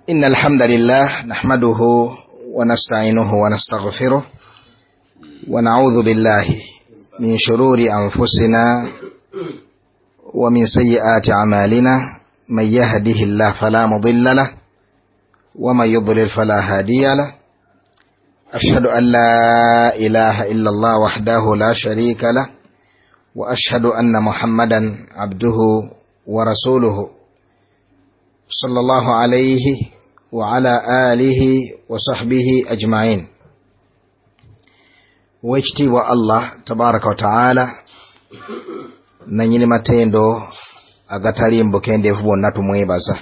إن الحمد لله نحمده ونستعينه ونستغفره ونعوذ بالله من شرور أنفسنا ومن سيئات أعمالنا من يهده الله فلا مضل له ومن يضلل فلا هادي له أشهد أن لا إله إلا الله وحده لا شريك له وأشهد أن محمدا عبده ورسوله صلى الله عليه وعلى آله وصحبه أجمعين. ويجتي الله تبارك وتعالى nanyini matendo agatalimbo kendevu bonna tumwebaza.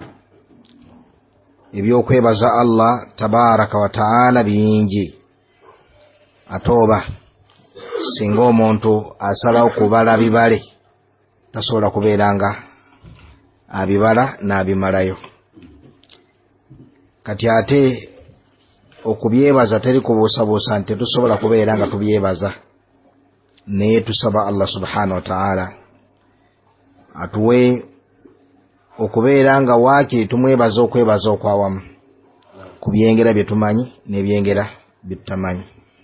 Ebyokwebaza Allah tabaraka wa taala bingi atoba singa omuntu asalawo kubala bibale tasobola kubeeranga abibala n'abimalayo. Kati ate okubyebaza teri kubuusabuusa nti tusobola kubeera nga tubyebaza, naye tusaba Allah subhanahu wa ta'ala atuwe okubeera nga waakiri tumwebaza okwebaza okwawamu ku byengera bye tumanyi n'ebyengera bye tutamanyi.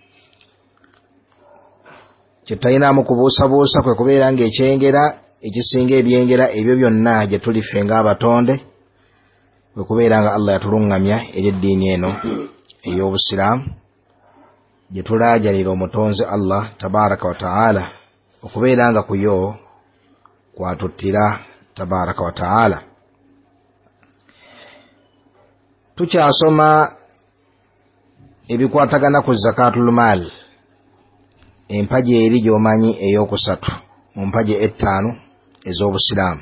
Kye tutalinamu kubuusabuusa kwe kubeera nga ekyengera ekisinga ebyengera ebyo byonna gye tulife ng'abatonde bwe kubeera nga Allah yatuluŋŋamya eri eddiini eno ey'Obusiraamu gye tulaajalira omutonzi Allah tabaraka wa ta'ala okubeera nga kuyo kwatuttira tabaraka wa ta'ala. Tukyasoma ebikwatagana ku zakatul maal, empagi eri gy'omanyi ey'okusatu mu mpagi ettaano ez'Obusiraamu,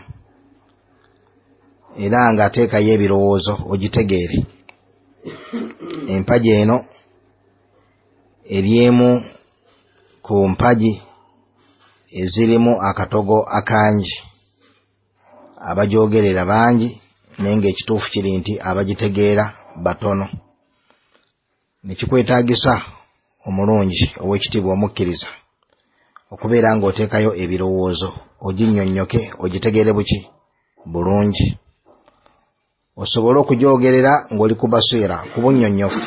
era nga ateekayo ebirowoozo ogitegeere. Empagi eno eryemu ku mpagi ezirimu akatogo akangi, abagyogerera bangi naye ng'ekituufu kiri nti abagitegeera batono. Nekikwetaagisa omulungi ow'ekitiibwa omukkiriza okubeera ng'oteekayo ebirowoozo oginnyonnyoke ogitegeere buki bulungi, osobole okugyogerera ng'oli ku basiira ku bunnyonnyofu.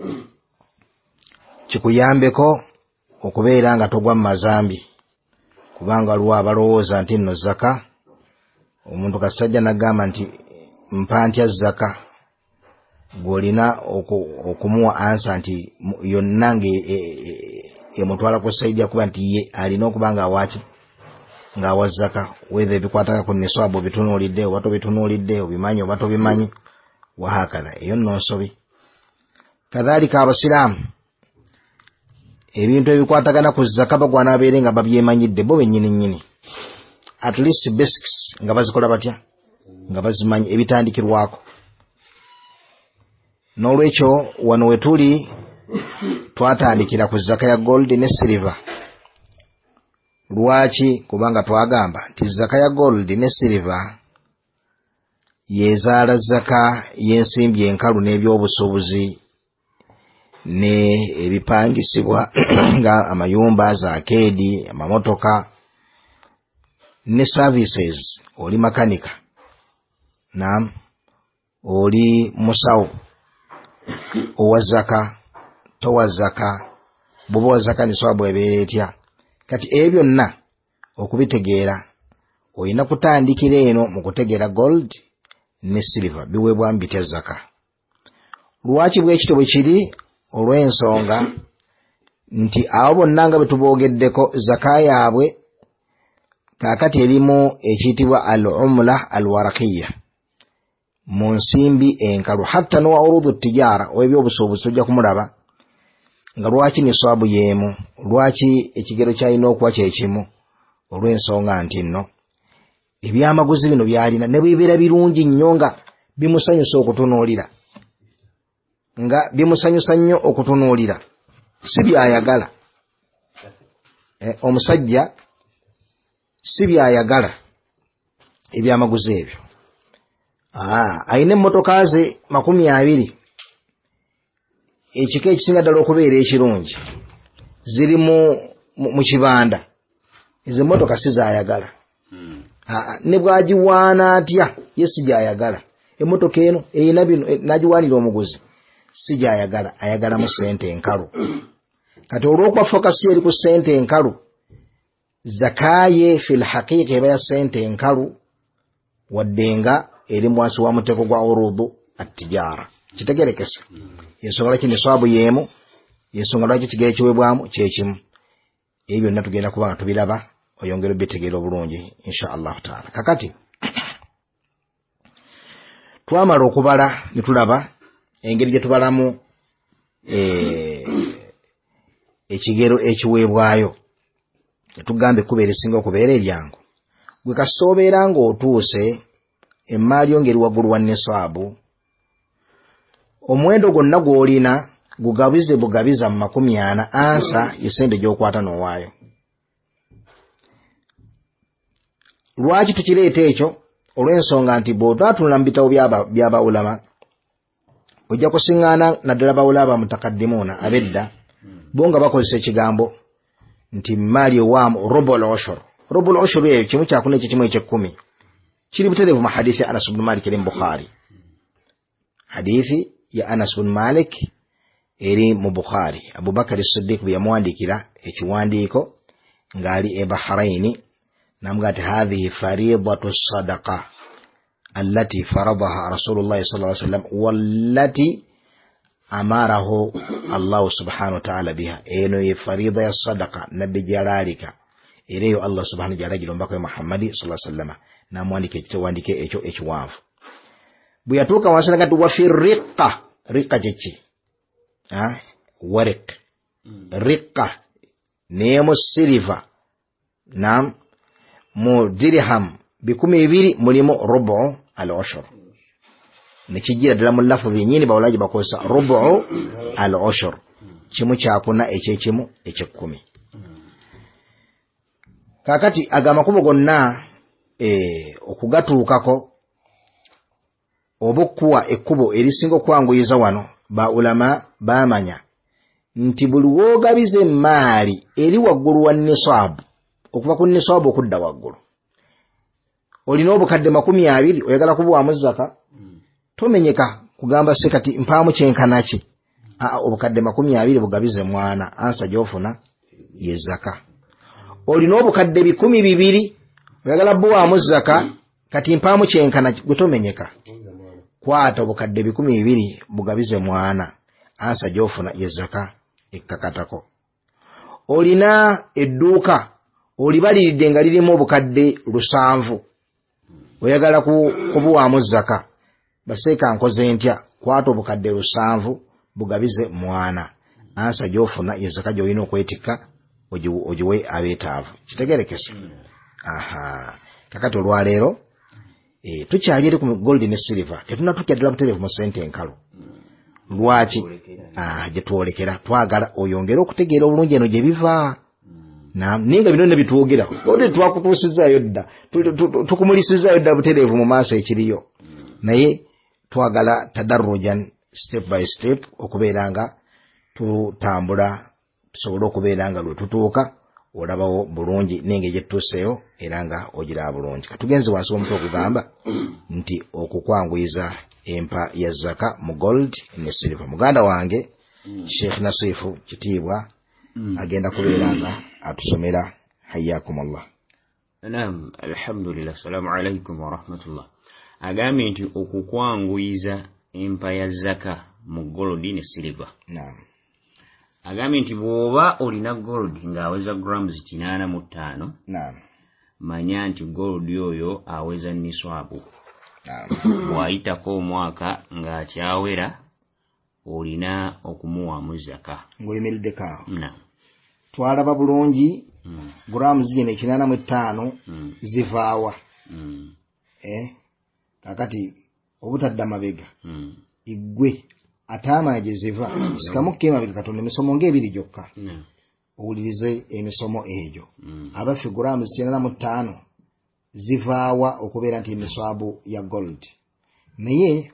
Kikuyambeko okubeera nga togwa mu mazambi, kubanga waliwo abalowooza nti nno zaka, omuntu kasajja n'agamba nti mpa ntya zaka, gw'olina okumuwa ansa nti yonna emutwala ku sayidi yakuba nti ye alina okuba ng'awaki ng'awa zaka, whether ebikwataka ku niswabu bitunuulidde oba tobitunuulidde, obimanyi oba tobimanyi, wahakadha. Eyo nno nsobi. Kadhalika abasiraamu ebintu ebikwatagana ku zaka bagwana abeere nga babyemanyidde bo bennyini nnyini, at least basics nga bazikola batya, nga bazimanyi ebitandikirwako. N'olwekyo wano we tuli twatandikira ku zaka ya gold ne silver. Lwaki? Kubanga twagamba nti zaka ya gold ne silver yezaala zaka y'ensimbi enkalu n'ebyobusuubuzi ne ebipangisibwa nga amayumba, za akeedi, amamotoka ne services. Oli makanika, naam, oli musawo, owa zaka, towa zaka, bw'oba wa zaka niswabu ebeera etya. Kati ebyo byonna okubitegeera olina kutandikira eno mu kutegeera gold ne silver biweebwamu bitya zaka. Lwaki bwekityo bwe kiri? Olw'ensonga nti abo bonna nga bwe tuboogeddeko zaka yaabwe kaakati erimu ekiyitibwa al-umla al-warakiya, mu nsimbi enkalu. Hatta n'owa urudu tijara ow'ebyobusuubuzi tujja kumulaba nga lwaki niswabu y'emu, lwaki ekigero kyalina okuba kye kimu? Olw'ensonga nti nno ebyamaguzi bino byalina ne bibeera birungi nnyo nga bimusanyusa okutunuulira, nga bimusanyusa nnyo okutunuulira, si byayagala. Omusajja si byayagala ebyamaguzi ebyo. Alina emmotoka ze 20, ekika ekisinga ddala okubeera ekirungi ziri mu kibanda. Ezo emmotoka si zaayagala. Ne bwagiwaana atya ye si gyayagala. emmotoka eno eyina bino nagiwanira omuguzi sijayagala ayagala mu sente enkalu kati olw'okuba focus eri ku sente enkalu zakaye fil haqiqa eba ya sente enkalu waddenga eri mwansi wa mutego gwa urudu at-tijara kitegerekesa yensonga laki niswabu yemu yensonga laki kigere kiwebwamu kyekimu ebyo byonna tugenda kuba nga tubiraba oyongera obitegeera obulungi insha Allah taala. Kakati twamala okubala ne tulaba engeri gye tubalamu ekigero ekiweebwayo tugambe kubeera esinga okubeera eryangu gwe kasoobeera ng'otuuse emmaali yo ngeri waggulu wa nisaabu omuwendo gwonna gw'olina gugabize bugabiza mu 40 ansa esente gy'okwata n'owaayo. Lwaki tukireeta ekyo? Olw'ensonga nti bw'otwatulula mu bitabo by'abawulama ojja kusiŋŋaana naddala bawulama mutakaddimuuna abedda bo nga bakozesa ekigambo nti maali ewaamu rubul ushur. Rubul ushur eyo kimu kyakuna ekikimu eky'ekkumi kiri butereevu mu hadithi ya Anas ibn Malik eri mu Bukhari. Hadithi ya Anas ibn Malik eri mu Bukhari. Abubakar as-Siddiq bwe yamuwandiikira ekiwandiiko ng'ali e Bahraini namuga ati hadhihi faridatu sadaqa allati faradaha Rasulullah sallallahu alaihi wasallam wallati amarahu Allah subhanahu wa ta'ala biha. Eno ye farida ya sadaqa nabbi jalalika ereyo Allah subhanahu wa ta'ala gilombako ya Muhammadi sallallahu alaihi wasallam namwandike ekitowandike ekyo ekiwanvu. Bwe yatuuka wansi nakati wa fi riqqa kiki warik riqqa nemo silver nam mu dirham 200 mulimu rubu al-ushur nekijira ddala mu lafuzi nyini bawulaji bakozesa rubu al-ushur kimu kyakuna ekyekimu eky'ekkumi. Kakati agamakubo gonna okugatuukako obukuwa ekkubo erisinga okwanguyiza wano ba ulama bamanya nti buli woogabiza emmaali eri waggulu wa nisaabu okuva ku nisaabu okudda waggulu olina obukadde 20 oyagala kubuwaamu zaka tomenyeka kugamba sekati mpaamu kyenkanaki obukadde 20 bugabize mwana ansa gyofuna ye zaka. Olina obukadde 200 oyagala buwaamu zaka kati mpaamu kyenkanaki gwe tomenyeka kwata obukadde 200 bugabize mwana ansa gyofuna ye zaka ekkakatako. Olina edduuka olibaliridde nga lirimu obukadde 700 oyagala kubuwaamu zaka baseeka nkoze ntya kwata obukadde 700 bugabize mwana ansa gyofuna ye zaka gyolina okwetikka ogiwe abeetaavu kitegerekesa. Kakati olwaleero tukyali eri ku gold ne silver tetunatukya ddala butereevu mu sente enkalu. Lwaki? Gye twolekera twagala oyongere okutegeera obulungi eno gye biva ninga bino ne bitwogera ode twakutuusizaayo dda tukumulisizaayo dda butereevu mu maaso ekiriyo naye twagala tadarrujan step by step okubeera nga tutambula tusobole okubeera nga lwe tutuuka olabawo bulungi n'engeri gye tutuuseeyo era nga ogiraba bulungi. Katugenze wansi w'omutwe okugamba nti okukwanguyiza empa ya zaka mu gold ne silver. Muganda wange Sheikh Nasifu kitiibwa agenda kubeera nga atusomera hayyakumullah. Naam, alhamdulillah, assalamu alaikum wa rahmatullah. Agambye nti okukwanguyiza empa ya zaka mu gold ne silver. Naam. Agambye nti bw'oba olina gold ng'aweza grams 85 naam manya nti gold oyo aweza niswabu. naam Bw'ayitako omwaka ng'akyawera olina okumuwaamu zaka ng'oyimiriddeko awo. naam Twalaba bulungi grams zino 85 zivaawa. Kakati obutadda mabega igwe ataamanya gye ziva sikamukke emabega katonda emisomo ng'ebiri gyokka owulirize emisomo egyo. Abaffe grams 85 zivaawa okubeera nti emiswabu ya gold naye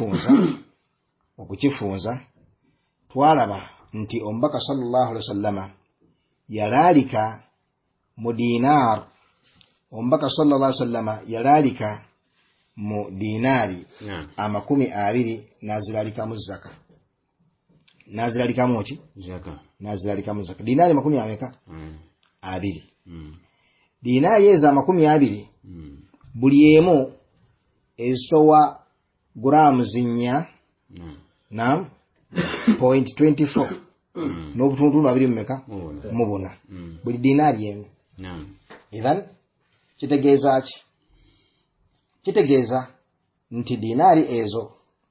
okukifunza twalaba nti omubaka sallallahu alaihi wasallama yalaalika mu dinar. Omubaka sallallahu alaihi wasallama yalaalika mu dinaari amakumi abiri nazilalikamu zaka. Nazilalikamu ki? Zaka. Nazilalikamu zaka. Dinaari makumi ameka? Abiri. Dinaari ezo amakumi abiri buli emu ezitowa grams 4 na .24 n'obutundu abiri mmeka mu buna buli dinaari emu. Even kitegeeza ki? Kitegeeza nti dinaari ezo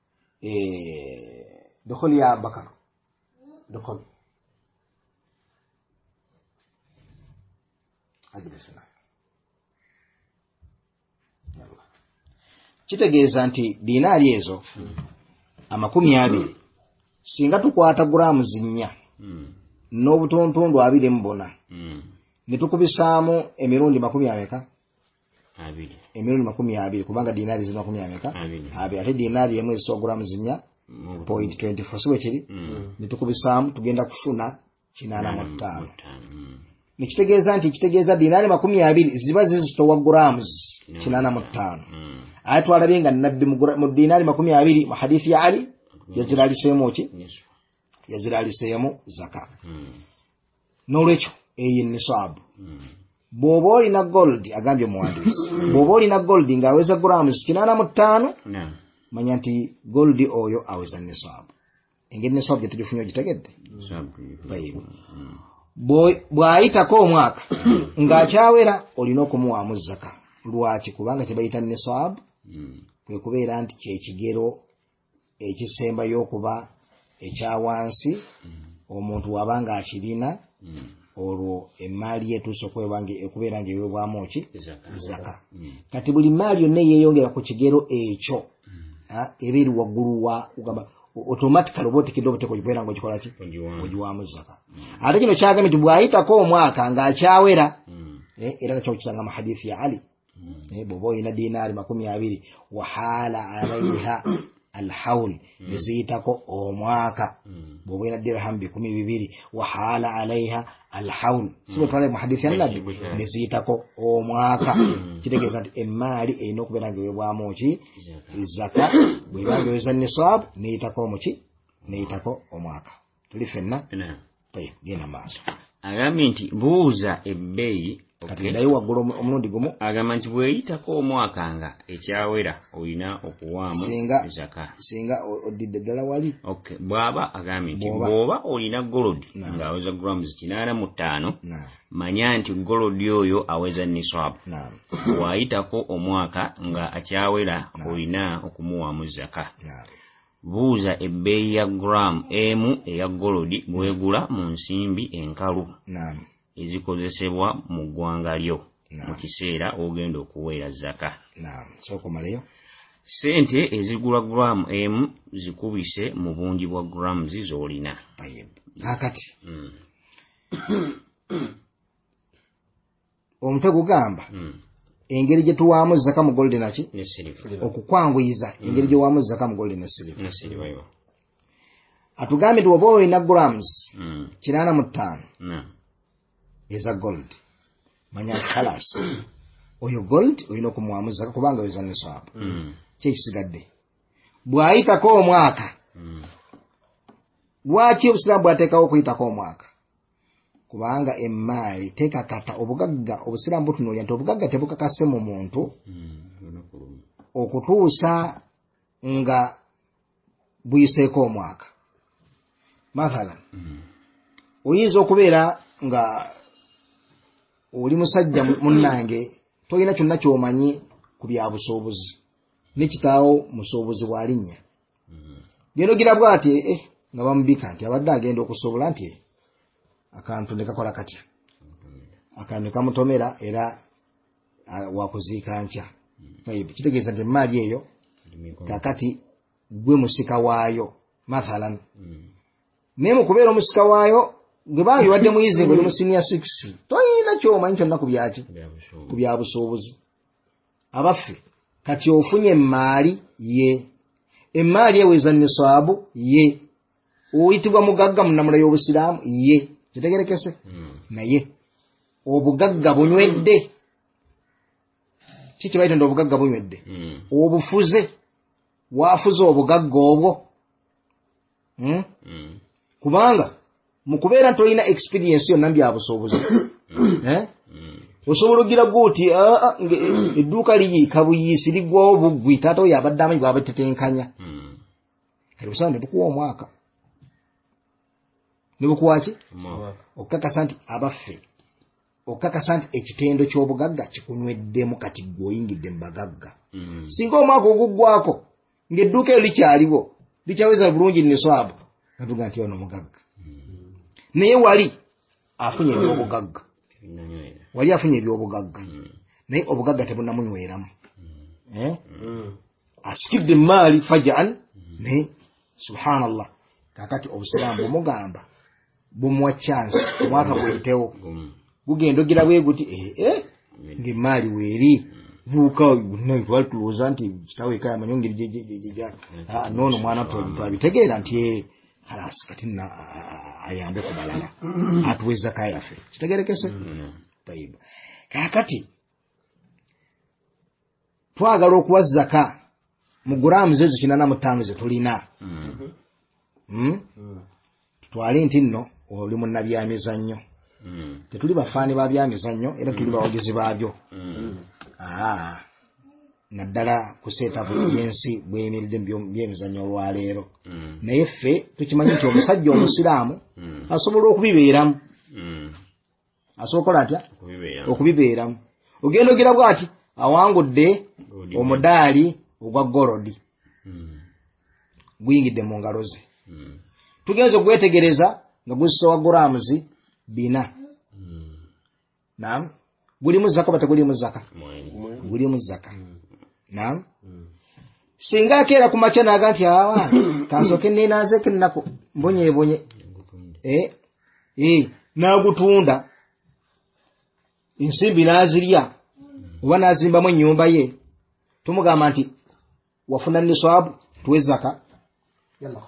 dukhuli ya bakar dukhuli ajidesena. Kitegeeza nti dinaari ezo amakumi abiri singa tukwata grams 4 n'obutundu abiri mu buna nitukubisaamu emirundi makumi ameka? Abiri. Emirundi makumi abiri kubanga dinaari zino makumi ameka? Abiri. Ate dinaari emu ezitowa grams 4.24 siwe kiri? Nitukubisaamu tugenda kufuna 85. Nikitegeeza nti kitegeeza dinaari makumi abiri ziba zizitowa grams 85. Ate twalabye nga nabbi mu dinaari makumi abiri mu hadithi ya Ali yaziraliseemu ki? Yaziraliseemu zaka. N'olwekyo eyo nisaabu. Bw'oba olina gold agambye omuwandiisi bw'oba olina gold ng'aweza grams 85 manya nti gold oyo aweza nisaabu. Engeri nisaabu gye tugifunye ogitegedde? Bw'ayitako omwaka ng'akyawera olina okumuwaamu zaka. Lwaki? Kubanga tebayita nisaabu kwe kubeera nti kyekigero ekisembayo okuba ekyawansi omuntu wabanga akirina olwo emaali yetuuse okubeera nga eweebwamu ki? Zaka. Kati buli maali yonna yeeyongera ku kigero ekyo eba eri waggulu wa ugamba automatically oba otekedde obuteeko okubeera nga okikola ki? Ogiwaamu zaka. Ate kino kyagambye nti bw'ayitako omwaka ng'akyawera era nakyo okisanga mu hadithi ya Ali bw'oba olina dinaari makumi abiri wahaala alaiha alhaul neziyitako omwaka bw'oba olina dirham 200 wahaala alaiha alhaul sibe twale mu hadithi ya Nabi neziyitako omwaka. Kitegeeza nti emaali erina okubeera nga eweebwamu ki? Zaka. Bw'eba nga eweza nisaabu neyitako omuki? Neyitako omwaka. Tuli ffenna? Genda maaso. Agambye nti buuza ebbeeyi kati ndayo waggulu omulundi gumu. Agamba nti bw'eyitako omwaka nga ekyawera olina okuwaamu zaka. Singa odidde ddala wali. Bw'aba agambye nti bw'oba olina gold ng'aweza grams 85 manya nti gold oyo aweza nisaabu. Bw'ayitako omwaka nga akyawera olina okumuwaamu zaka. Buuza ebbeeyi ya gram emu eya gold bw'egula mu nsimbi enkalu ezikozesebwa mu ggwanga lyo mu kiseera ogenda okuweera zaka. Sokomaleyo. Sente ezigula gram emu zikubise mu bungi bwa grams z'olina. Kakati omutwe gugamba engeri gye tuwaamu zaka mu gold naki? Okukwanguyiza engeri gye waamu zaka mu gold ne silver. Atugambye nti oba olina grams 85 eza gold manya khalas oyo gold olina okumuwaamu zaka kubanga weza nisaabu. Kyekisigadde bw'ayitako omwaka. Lwaki obusiraamu bwateekawo okuyitako omwaka? Kubanga emaali tekakata obugagga. Obusiraamu butunuulira nti obugagga tebukakase mu muntu okutuusa nga buyiseeko omwaka. Mathalan oyinza okubeera nga oli musajja munnange tolina kyonna ky'omanyi ku bya busuubuzi ne kitaawo musuubuzi wa linnya gendo girabwa ati nga bamubika nti abadde agenda okusuubula nti akantu ne kakola katya akantu ne kamutomera era wakuziika nkya. Kitegeeza nti emaali eyo kakati gwe musika waayo. Mathalan naye mu kubeera omusika waayo gwe bangi wadde muyizi ng'oli mu senior 6 toyina ky'omanyi kyonna ku byaki? Ku bya busuubuzi. Abaffe kati ofunye emaali ye. Emaali eweza nisaabu ye. Oyitibwa mugagga mu nnamula y'obusiraamu ye. Kitegerekese? Naye obugagga bunywedde kiki bayita obugagga bunywedde obufuze waafuze obugagga obwo kubanga mu kubeera nti olina experience yonna byabusobozi osobola ogira goti edduuka liyiika buyiisi liggwawo buggwi taata oyo abadde amanyi bwabatetenkanya kale busaba ne bukuwa omwaka ne bukuwa ki okukakasa nti abaffe okukakasa nti ekitendo ky'obugagga kikunyweddemu kati gweoyingidde mu bagagga singa omwaka oguggwako ng'edduuka eyo likyaliwo likyaweza bulungi niswabu natuga nti ono mugagga naye wali afunye ebyobugagga wali afunye ebyobugagga naye obugagga tebunamunyweramu asikidde maali fajaan naye subhanallah kakati obusiraamu bumugamba bumuwa chance omwaka gweyitewo gugenda ogira bwe guti ng'emaali weeri vuuka twali tulowooza nti kitawe ekaya amanyi engeri noono mwana twabitegeera nti halas kati ayambe ku balala atuweza kaya yaffe kitegerekese tayib kakati twagala okuwa zaka mu grams ezo 85 ze tulina tutwale nti nno oli munnabyamizannyo tetuli bafaani ba byamizannyo era tuli bawogezi baabyo naddala kuseeta byensi bwemiridde byemizannyo olwaleero naye ffe tukimanyi nti omusajja omusiraamu asobola okubibeeramu asobola atya okubibeeramu ogenda ogira bwati awangudde omudaali ogwa golodi guyingidde mu ngalo ze tugenze okwetegereza nga gusowa grams 4 naam gulimu zaka bata gulimu zaka gulimu zaka naam singa keera ku macha naga nti awa kansoke ninaze kinako mbonye nagutunda insimbi nazirya oba nazimbamu ennyumba ye tumugamba nti wafuna niswabu tuwe zaka yalla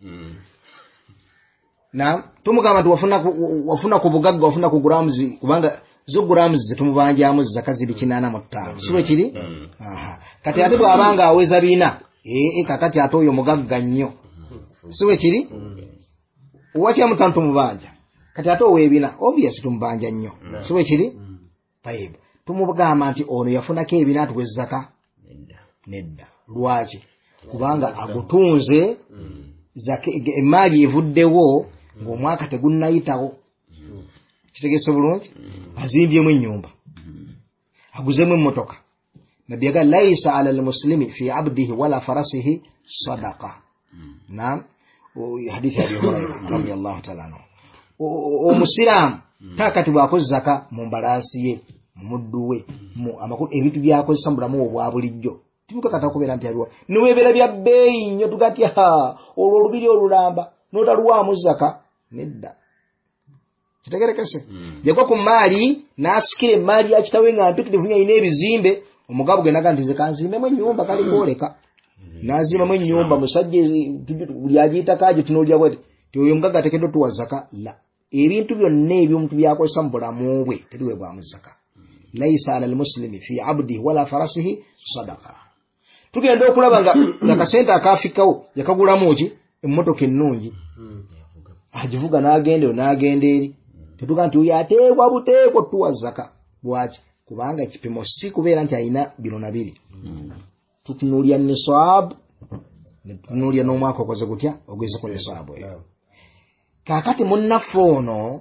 naam tumugamba nti wafuna ku bugagga wafuna ku grams kubanga zo grams zetumubanjamu zaka ziri 85 siwe kiri kati ate bwabanga aweza bina kakati ate oyo mugagga nnyo siwe kiri uwacha mutantu tumubanja kati ate owebina obvious tumubanja nnyo siwe kiri tayib tumugamba nti ono yafunako ebina atuwe zaka nedda lwaki kubanga agutunze zaka emali evuddewo ng'omwaka tegunnayitawo kitegese bulungi azimbyemu ennyumba aguzemu emmotoka nabbi yaga laisa ala almuslimi fi abdihi wala farasihi sadaqa naam hadithi ya Abu Hurairah radiyallahu ta'ala anhu omusiraamu takati bwakoze zaka mu mbalaasi ye mudduwe mu amakulu ebintu byakozesa mu bulamu obwa bulijjo tibuka kata kubeera nti aliwa niweebera bya bbeeyi nnyo tugati olwo olubiri olulamba n'otaluwaamu zaka nedda kitegerekese yagwa ku maali n'asikira emaali ya kitawe nga mpitirivu nnyo ayina ebizimbe omugabo genaga nti zekanzimbemu ennyumba kali kwoleka n'azimbamu ennyumba musajja buli agiyita kaje tunoolya bwete ti oyo mugagga ateekeddwa tuwa zaka la ebintu byonna ebyomuntu byakozesa mu bulamu bwe tebiweebwamu zaka laisa ala almuslimi fi abdihi wala farasihi sadaqa tugenda okulaba nga kasente akafikawo yakagulamu ki emmotoka ennungi agivuga n'agenda eri tetuga nti oyo ateekwa buteeko tuwa zaka lwaki kubanga ekipimo si kubeera nti alina bino na biri tutunuulya nisaabu netutunuulya n'omwaka okoze gutya ogeze ku nisaabu eyo kakati munnaffe ono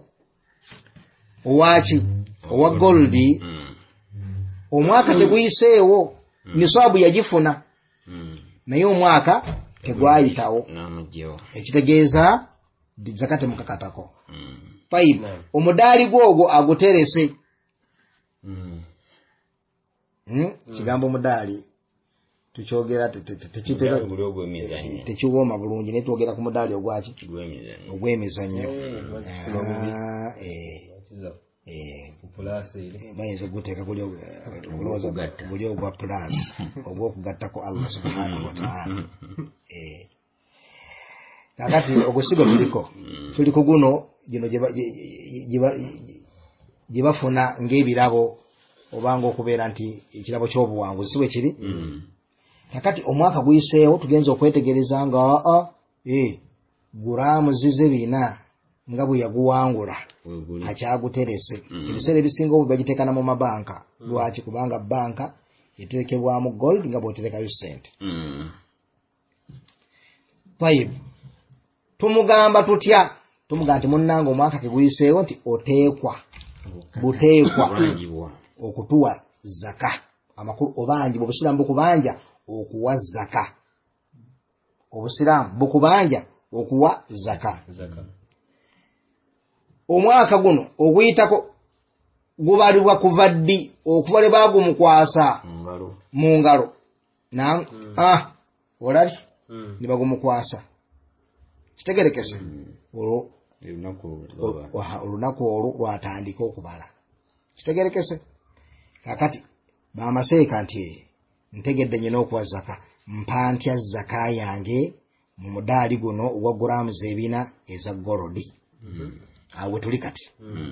owaki owa goldi omwaka teguyiseewo nisaabu yagifuna naye omwaka tegwayitawo ekitegeeza zaka temukakatako fayib omudaali gwogwo aguterese kigambo mudaali tukyogera tekiwooma bulungi naye twogera ku mudaali ogwaki ogw'emizannyo bayinza okuguteeka guli ogwa plus ogwokugattako Allah subhanahu wa ta'ala kakati ogusigo tuli ku guno gino gye bafuna ng'ebirabo obanga okubeera nti ekirabo ky'obuwanguzi siwe kiri. Kakati omwaka guyiseewo tugenza okwetegereza nga gulaamu zize bina nga bwe yaguwangula akyaguterese. Ebiseera ebisinga obu bagiteekana mu mabanka. Lwaki? Kubanga banka eteekebwamu gold nga bw'oterekayo ssente. Tayibu tumugamba tutya? Tumugamba nti munnange omwaka teguyiseewo nti buteekwa okutuwa zaka. Amakulu obanji obusiraamu bukubanja okuwa zaka. Obusiraamu bukubanja okuwa zaka. Omwaka guno oguyitako gubalibwa kuva ddi okuva lwe bagumukwasa mu ngalo. Olabye ne bagumukwasa kitegerekese olwo olunaku olwo lwatandika okubala kitegerekese. Kakati bamaseeka nti ntegedde nyina okuwa zaka, mpa ntya zaka yange mu mudaali guno ogwa gulaamu zebina eza golodi. Awo tuli kati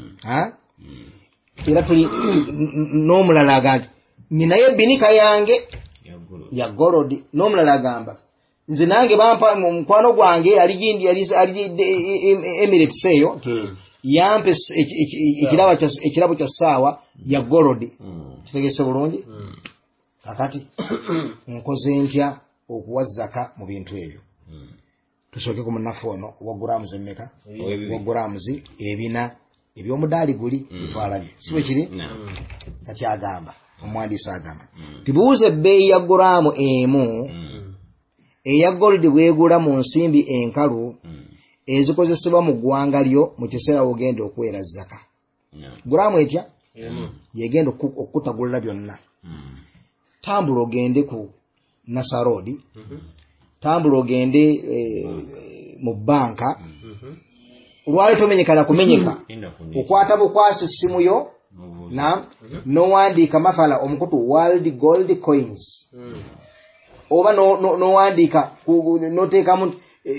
era tuli n'omulala agamba ninayo binika yange ya golodi, n'omulala agamba nze nange bampa mu mukwano gwange ali Emirates eyo yampe ekirabo kya ssaawa ya golodi. Kitegese bulungi. Kakati nkoze ntya okuwa zaka mu bintu ebyo? Tusooke ku munafu ono wa gulaamu zemmeka? Wa gulaamu ebina eby'omudaali guli twalabye siwe kiri. Kati agamba omuwandiisi agamba tibuuze ebbeeyi ya gulaamu emu eya golidi bwegula mu nsimbi enkalu ezikozesebwa mu ggwanga lyo mu kiseera ogenda okuweera zaka. Gulaamu etya yegenda okutagulira byonna. Tambula ogende ku Nasarodi, tambula ogende mu banka, olwali tomenyeka na kumenyeka, okwata bukwasi essimu yo n'owandiika mathala omukutu World Gold Coins, oba n'owandiika n'oteekamu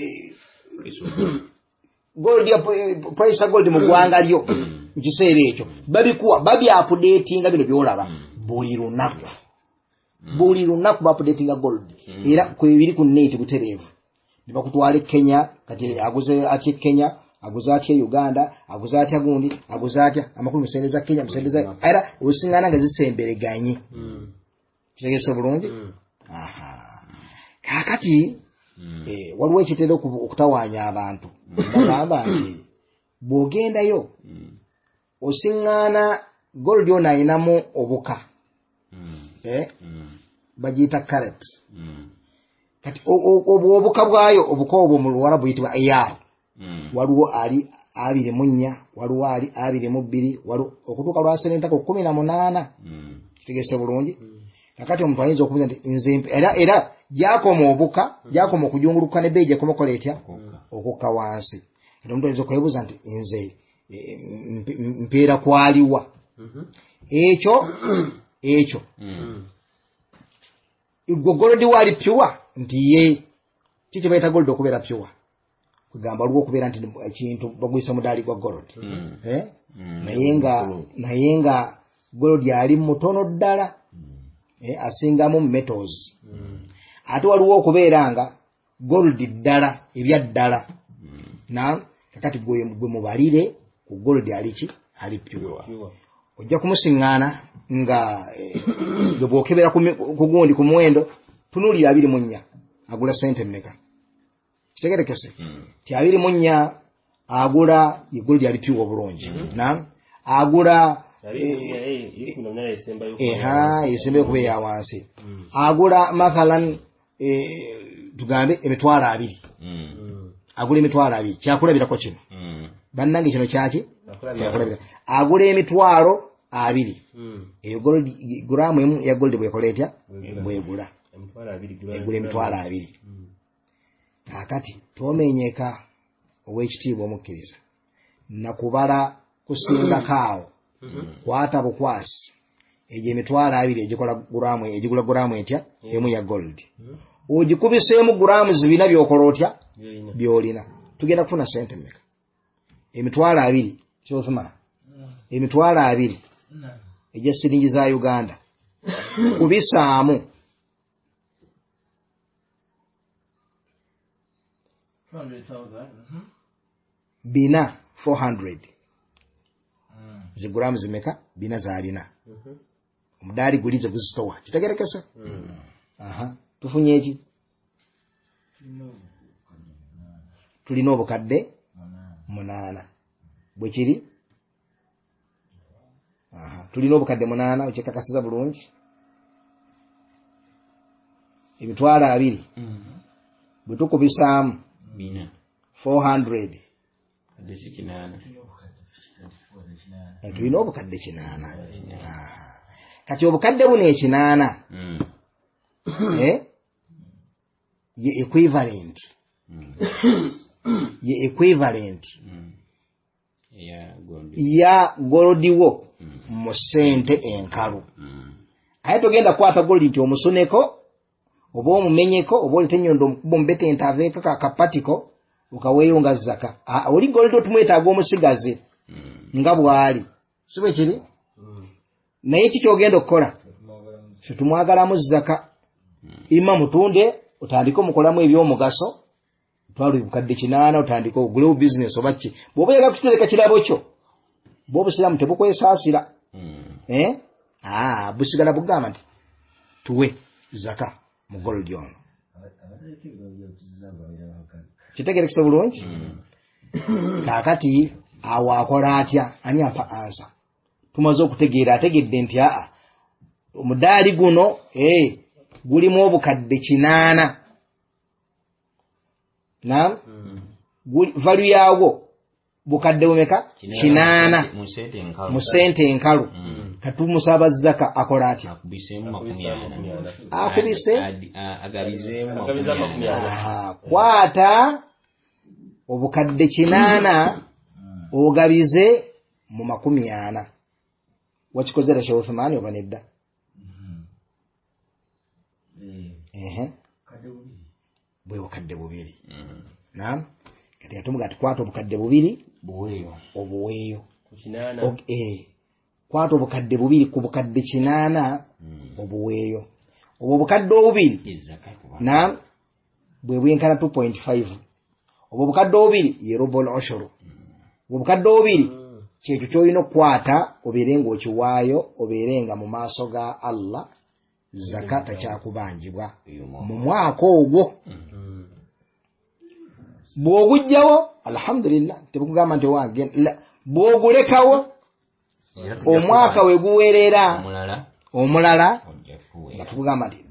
gold ya price gold mu ggwanga lyo mu kiseera ekyo. Babikuwa babyapudeetinga bino byolaba buli lunaku. Buli lunaku bapudeetinga gold era kwebiri ku net butereevu. Nibakutwala Kenya, kati aguze atya Kenya, aguze atya Uganda, aguze atya gundi, aguze atya amakulu musendeza Kenya, musendeza era osingana nga zisembereganye. Kitegese bulungi. Kakati waliwo ekitera okutawaanya abantu. Bagamba nti bw'ogendayo osiŋŋaana gold yona ayinamu obuka. Bagiyita carat. Kati obuka bwayo obuka obwo mu Luwarabu buyitibwa iyar. Waliwo ali 24, waliwo ali 22, waliwo okutuuka lwa sentako 18. Kitegese bulungi. Kakati omuntu ayinza okubuuza nti nze era gyakoma obuka, gyakoma okujunguluka ne beeje komokola etya okukka wansi. Kati omuntu ayinza okwebuuza nti nze mpeera kwaliwa. Ekyo golodi wali pure nti ye kiki bayita gold okubeera pure kugamba lwo okubeera nti ekintu baguyisa mudaali gwa gold. Naye nga gold ali mutono ddala. Asingamu metals. Ate waliwo okubeera nga gold ddala ebya ddala. Kakati gwe mubalire ku gold ali pure. Ojja kumusiŋŋaana nga bw'okebera ku gundi ku muwendo tunuulira 24 agula sente mmeka. Kitegerekese ti 24 agula gold ali pure obulungi. Agula yesembayo kubeera wansi. Agula mathalan tugambe emitwalo 2. Agula emitwalo 2 kyakulabirako kino. Bannange kino kyaki kyakulabira. Agula emitwalo 2. Eyo gold gulaamu emu ya gold bwekola etya bwegula. Egula emitwalo 2. Kakati tomenyeka ow'ekitiibwa omukkiriza nakubala kusingako awo. Kwata bukwasi egyo emitwalo 2 egikola gulaamu egigula gulaamu etya emu ya gold. Ogikubiseemu gulaamu 4 byokola otya byolina. Tugenda kufuna sente mmeka? Emitwalo 2 kyofuma emitwalo 2 ejja siringi za Uganda kubisaamu bina 400 zigulamu zimeka bina zalina omudaali gulize guzitowa kitegerekesa tufunye eki tulina obukadde 8 bwe kiri tulina obukadde 8 okyekakasiza bulungi emitwalo 2 bwe tukubisaamu 400 tulina obukadde 8 kati obukadde buno 8 ye equivalent ya golodiwo mu ssente enkalu aye togenda kukwata golodi nti omusuneko oba omumenyeko oba olete ennyondo omukuba omubete entaveeko kakapatiko okaweeyo nga zaka oli golodi otumwetaaga omusigaze nga bw'ali si bwe kiri naye kikyogenda okukola tumwagalamu zaka ima mutunde otandike omukolamu ebyomugaso twalo bukadde 8 otandike ogulewo business oba ki bw'oba oyagala kutereka kirabo kyo bw'obusiramu tebukwesaasira busigala bugamba nti tuwe zaka mu gold ono kitegerekese bulungi kaakati awo akola atya ani ampa ansa tumaze okutegeera ategedde nti omudaali guno gulimu obukadde 8 na value yaagwo bukadde bumeka 8 mu ssente enkalu katumusaba zaka akola atya akubise kwata obukadde 8 ogabize mu 40 wakikozera Sheikh Uthman oba nedda bwe bukadde 2 naam kati yatumuga tukwata obukadde 2 obuweeyo kwata obukadde 2 ku bukadde 8 obuweeyo obwo bukadde 2 naam bwe bwenkana 2.5 obwo bukadde 2 ye rubul ushuru obwo bukadde 2 kyekyo kyolina okukwata obeerenga okiwaayo obeerenga mu maaso ga Allah zakata kyakubangibwa mu mwaka ogwo bw'ogujjawo alhamdulillah tebukugamba nti wange bw'ogulekawo omwaka we guwerera omulala nga tukugamba nti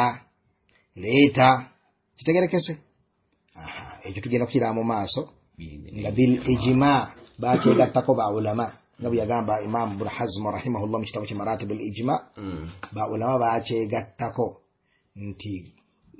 leeta kitegerekese ekyo tugenda kukira mu maaso nga bil ijma bakyegattako baulama nga bwe yagamba Imam Ibn Hazm rahimahullah mu kitabo kya Maratib al Ijma baulama bakyegattako nti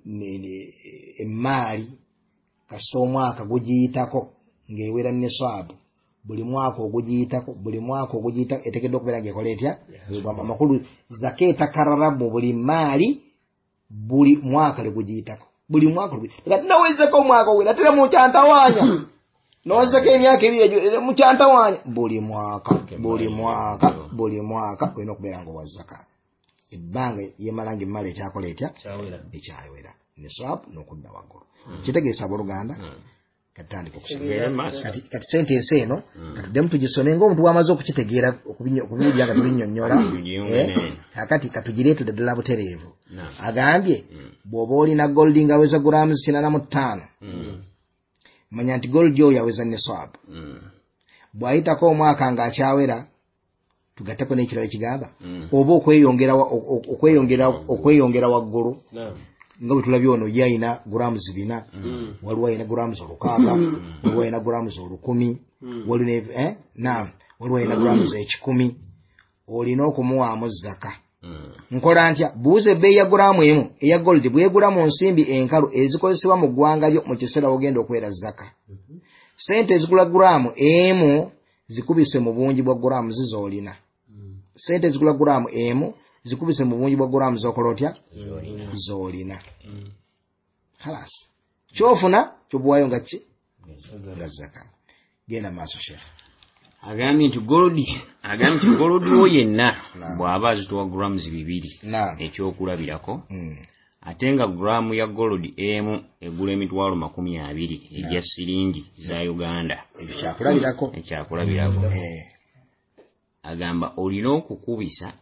emaali kasita omwaka gugiyitako ng'ewera nisaabu buli mwaka ogugiyita etegeddwa okubeera ng'ekola etya amakulu zaka etakarara mu buli maali buli mwaka legugiyitako buli mwaka nawezeko omwaka ogwera tera mukyantawanya nozeko emyaka 2 mukyantawanya buli mwaka olina okubeera nga owazaka ebbanga yemala ng'emmala ekyakola etya ekyawera nisaabu n'okudda waggulu kitegeeza abooluganda katandika okusoma kati sentence eno katuddemu tugisome ng'omuntu wamaze okukitegeera okubiwulira nga tubinyonnyola kakati katugireetudde ddala butereevu agambye bw'oba olina goldi nga aweza gulamu 85 manya nti goldi oyo aweza nisaabu bw'ayitako omwaka ng'akyawera tugatteko n'ekirala ekigamba oba okweyongera waggulu nga bwe tulabye ono ye ayina gulamu 4 waliwo ayina gulamu 600 waliwo ayina gulamu 10 waliwo ayina gulamu 10 olina okumuwaamu zaka nkola ntya buuza ebbeeyi ya gulamu emu eya goldi bwegula mu nsimbi enkalu ezikozesebwa mu ggwanga lyo mu kiseera ogenda okwera zaka sente ezigula gulamu emu zikubise mu bungi bwa gulamu zizolina sente ezigula gulamu emu zikubise mu bungi bwa gulamu zokola otya zolina khalas kyofuna kyobuwayo nga ki nga zaka genda maaso sheikh agambye nti gold wo yenna bw'aba azitowa grams 2 ekyokulabirako ate nga gramu ya gold emu egula emitwalo 20 ejja siringi za Uganda ekyakulabirako agamba olina okukubisa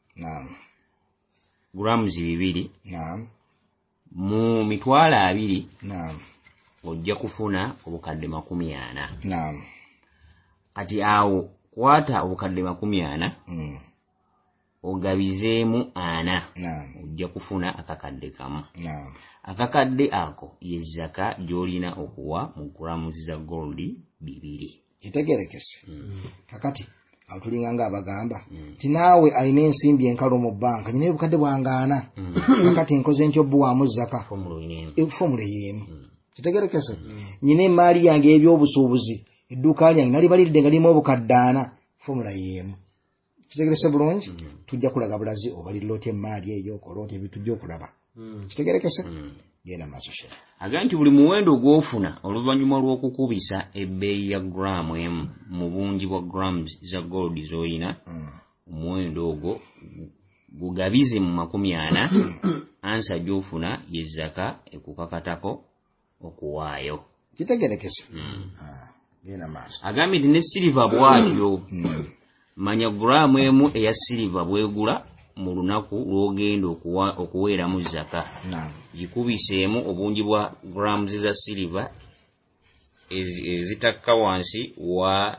grams 2 mu mitwalo 20 ojja kufuna obukadde 40 kati awo kwata obukadde 40 ogabizeemu 4 ojja kufuna akakadde kamu akakadde ako ye zaka gy'olina okuwa mu grams za gold 2 kitegerekese kakati awo tulinga ng'abagamba ti naawe alina ensimbi enkalu mu bbanka nyina obukadde bwangaana kakati nkoze ntyo obbuwaamu zaka fomula y'emu kitegerekese nyina emaali yange ebyobusuubuzi edduuka lyange nali balidde nga limu obukadde 4 fomula y'emu kitegerekese bulungi tujja kulaga bulazi obalirira otya emaali eyo okola otya ebitujja okulaba kitegerekese genda maaso shera aga nti buli muwendo ogw'ofuna oluvannyuma lw'okukubisa ebbeeyi ya gramu emu mu bungi bwa grams za gold z'olina omuwendo ogwo gugabize mu 40 ansa gy'ofuna ye zaka ekukakatako okuwaayo kitegerekese genda maaso agambye nti ne siliva bwatyo manya gramu emu eya siliva bwegula mu lunaku lw'ogenda okuweeramu zaka gikubiseemu obungi bwa grams za siliva ezitakka wansi wa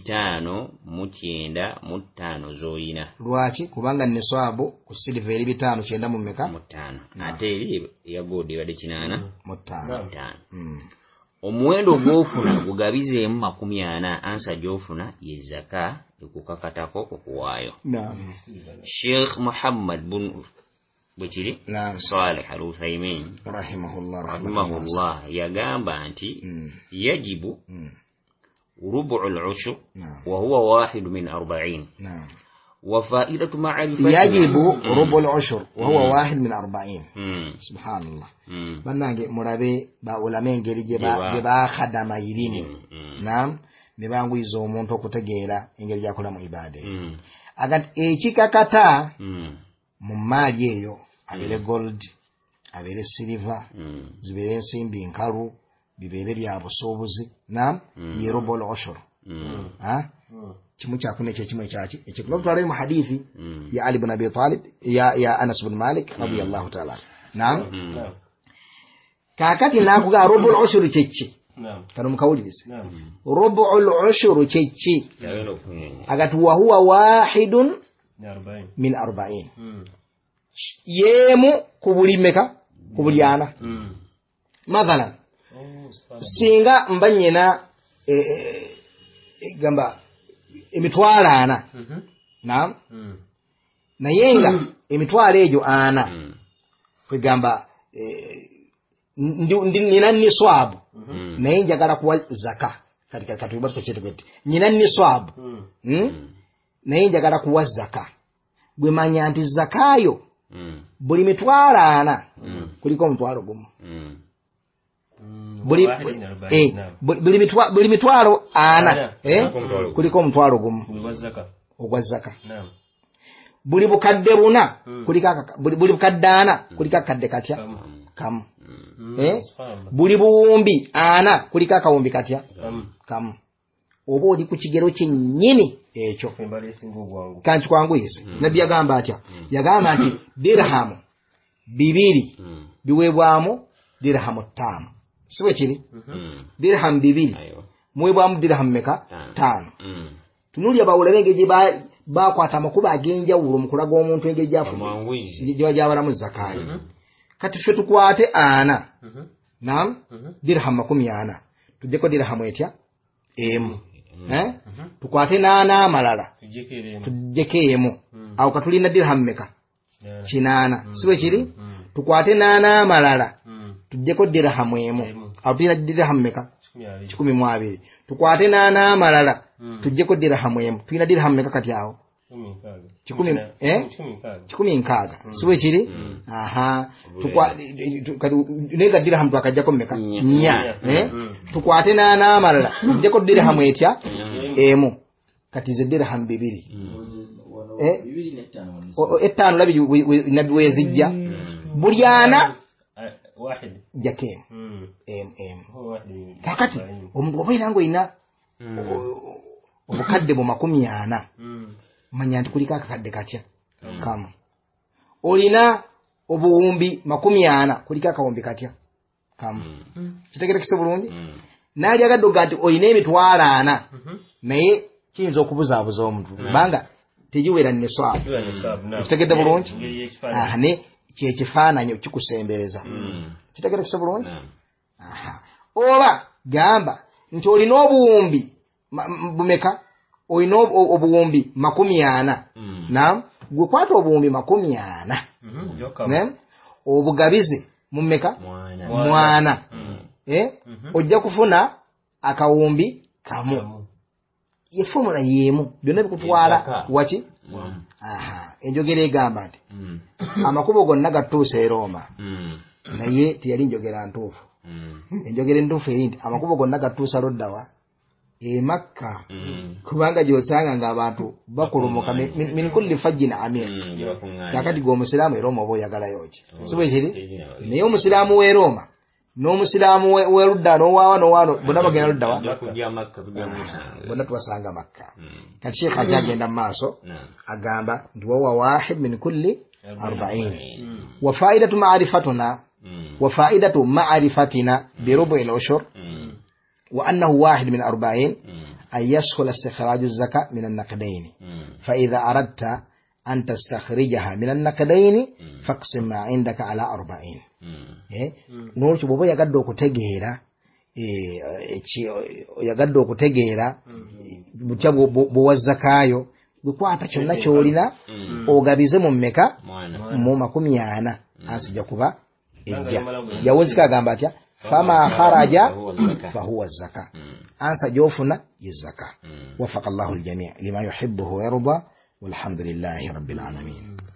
595 z'olina. Lwaki? Kubanga neswabu ku siliva eri 590 mu mmeka? Mu 5. Ate eri eya gold ebadde 8 mu 5. Omuwendo gw'ofuna gugabizeemu 40 ansa gy'ofuna ye zaka ekukakatako okuwaayo. Sheikh Muhammad bin Bukiri Salih Al-Uthaymin rahimahullah yagamba nti yajibu ربع العشر وهو 1 من 40. وفائدة معرفة يجب ربع العشر وهو 1 من 40. سبحان الله. بنانجي مرابي باولامي ngeri geba khadama yirimi. Naam nebangwiza omuntu okutegeera engeri yakola mu ibade. Agati ekikakata mu mali eyo abere gold abere silver zibere ensimbi nkalu bibere bya busuubuzi na yerobol ushur kimu kyakune kimu kyaki ekikubutwala mu hadithi ya Ali ibn Abi Talib ya Anas ibn Malik radiyallahu ta'ala naam kakati nakuga robol ushur chechi kanu mukawulirize robol ushur chechi agati wa huwa 1 min 40 yemu kubulimeka kubulyana mathalan singa mbanyena gamba emitwalo 4 naam nayenga emitwalo ejo 4 kwegamba nina niswabu naye njagala kuwa zaka katika katubatu chetu kwetu nina niswabu naye njagala kuwa zaka gwe manya nti zakayo buli mitwalo 4 kuliko omutwalo gumu buli mitwalo 4 kuliko omutwalo gumu ogwa zaka buli bukadde 4 kuliko buli bukadde 4 kuliko akadde katya kamu buli buwumbi 4 kuliko akawumbi katya kamu oba oli ku kigero kyennyini ekyo kanti kwanguyise nabbi yagamba atya yagamba nti dirhamu 2 biweebwamu dirhamu 5 siwe kiri dirham 2 muweebwamu dirham meka 5 tunulya bawula benge bakwata amakuba agenjawulo mu kulaga omuntu engeri gy'abalamu zakayo kati ffe tukwate 4 naam dirham 40 tujjeko dirham etya emu tukwate 8 amalala tujjeko emu awo katulina dirham meka 8 siwe kiri tukwate 8 amalala tujjeko dirham emu awo tulina dirham meka 12 tukwate 8 amalala tujjeko dirham emu tulina dirham meka kati awo 16 siwe kiri aha nega dirham twakajjako meka 4 tukwate 8 amalala tujjeko dirham etya emu kati ze dirham 2 ettaano labi nabbi wezijja buli ana واحد jakem kakati omuntu obaina ngo ina obukadde mu 40 manya nti kuliko akakadde katya kama olina obuwumbi 40 kuliko akawumbi katya kama kitegerekese bulungi nali agaddoga nti olina emitwalo 4 naye kiyinza okubuzaabuza omuntu banga tegiwera niswabu kitegedde bulungi ne kyekifaananyi kikusembereza kitegerekese bulungi oba gamba nti olina obuwumbi bumeka olina obuwumbi 40 naam gwe kwata obuwumbi 40 obugabize mumeka mwana ojja kufuna akawumbi kamu ye formula yemu byonna bikutwala waki enjogera egamba nti amakubo gonna gatuusa e Roma naye teyali njogera ntuufu enjogera entuufu eri nti amakubo gonna gatuusa loddawa e Makka kubanga gyosanga ng'abantu bakulumuka min kulli fajjin amir kakati gwe omusiraamu e Roma oba oyagalayo ki sibo kiri naye omusiraamu w'e Roma n'omusiraamu w'erudda n'owaano bonna bagenda luddawa bonna tubasanga Makka kati Sheikh ajja agenda mu maaso agamba nti wawa wahid min kulli 40 wa faidatu ma'rifatina bi rubu'il ushur wa annahu wahid min 40 an yaskhul istikhraju az-zaka min an-naqdayn fa idha aradta an tastakhrijaha min an-naqdayn faqsim ma 'indaka ala 40 n'olwekyo bw'oba yagadde okutegeera butya bw'owazzakaayo bikwata kyonna ky'olina ogabize mu mmeka mu 40 ansijja kuba ejja yawozika agamba atya fama kharaja fahuwa zaka ansa gy'ofuna ye zaka waffaqa Allahu al-jami' lima yuhibbuhu wa yarda walhamdulillahi rabbil alamin.